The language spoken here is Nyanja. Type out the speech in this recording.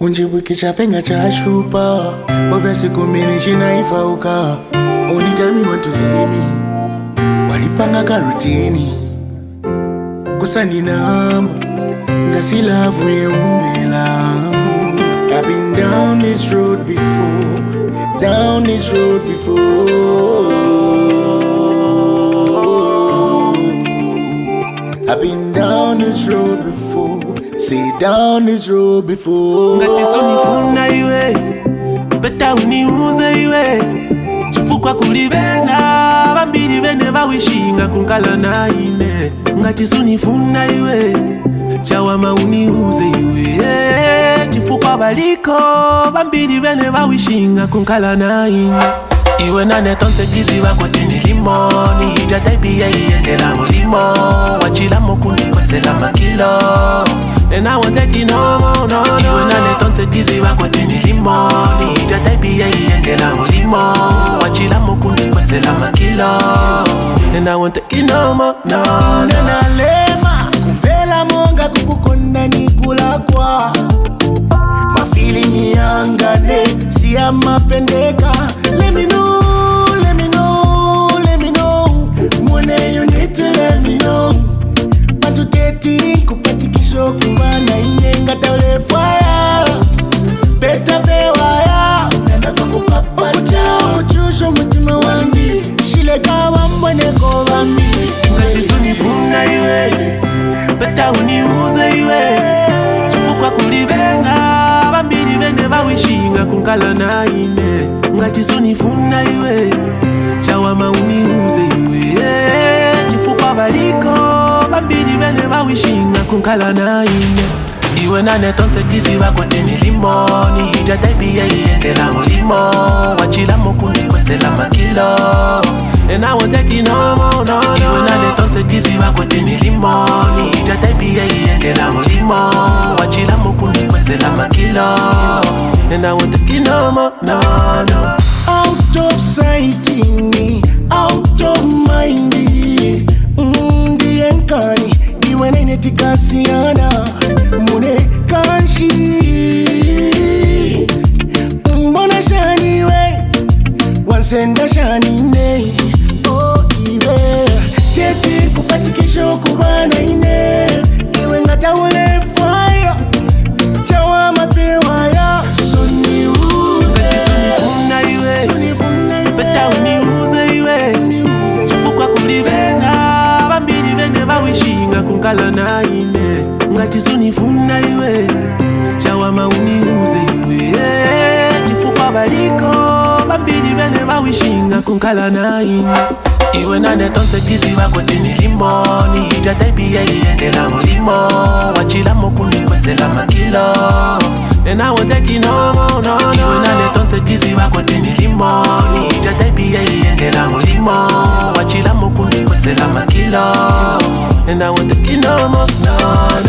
Unjibwike chafenga cha shupa Wavesi kumini chinaifa uka Only time you want to see me Walipanga karutini Kusani namba Ndasi love we umbela I've been down this road before Down this road before I've been down this road before Say down this road before Ngati sunifuna iwe Beta uniuze iwe Chifukwa kulibena Bambiri bene bawishinga kunkala na ine Ngati sunifuna iwe Chawama uniuze iwe Chifukwa baliko Bambiri bene bawishinga kunkala na ine Iwe nane tonse tizi wako tini limoni Jataipi ya iende la mulimo Wachila mokuni kwese la makilo And I won't take it no more, no, no. Iwe nane tonse tizi wako tini limoni Jataipi ya iende la mulimo Wachila mokuni kwese la makilo And I won't take it no more, no, no. Nana lema Kumvela monga kukukonda nikula kwa Mafili yangane Siya mapendeka Let me know, let me know, let me know Mwone you need to let me know Matuteti kupati kisho kubana Inenga taule fire Beta bewaya Nenda kukupapata Kuchusho mutima wangi Shile kawa mbwene kovami Ngati sunifuna iwe Beta uniuze iwe Chifukwa kulibena Bambiri bene bawishinga kunkala na ine Ngati sunifuna iwe Chawama uniuze iwe Chifukwa baliko Bambiri bene bawishinga kunkala na ine Iwe nane tonse tizi wako tini limoni Jataipi ya iende la mulimo Wachila mokuni kwese la makilo And I won't take it no more, no, no. Iwe nane tonse tizi wako tini limoni Jataipi ya iende la mulimo Wachila mokuni kwese la makilo And I won't take it no more, no, no. Out of sight in me, out of mind. The enkani, the one in the Cassiana, Mune Kanshi. Mona shani we, one senda shani ne. Oh, ibe, tete kupatikisho kubana ine. Iwe ngata ule fire, chawa mapewaya. Soni uze, sunifuna iwe, beta uniuze iwe. Chifukwa kulibena, bambiri bene bawishinga kunkala na ine. Ngati sunifuna iwe, chawama uniuze iwe. Chifukwa baliko, bambiri bene bawishinga kunkala na ine. Iwe nane tonse tizi wako tini limoni Jataipi ya iende la mulimo Wachila mokuni kwese la makilo And I won't take it no more, no, no. Iwe nane tonse tizi wako tini limoni Jataipi ya iende la mulimo Wachila mokuni kwese la makilo And I won't take it no more, no, no.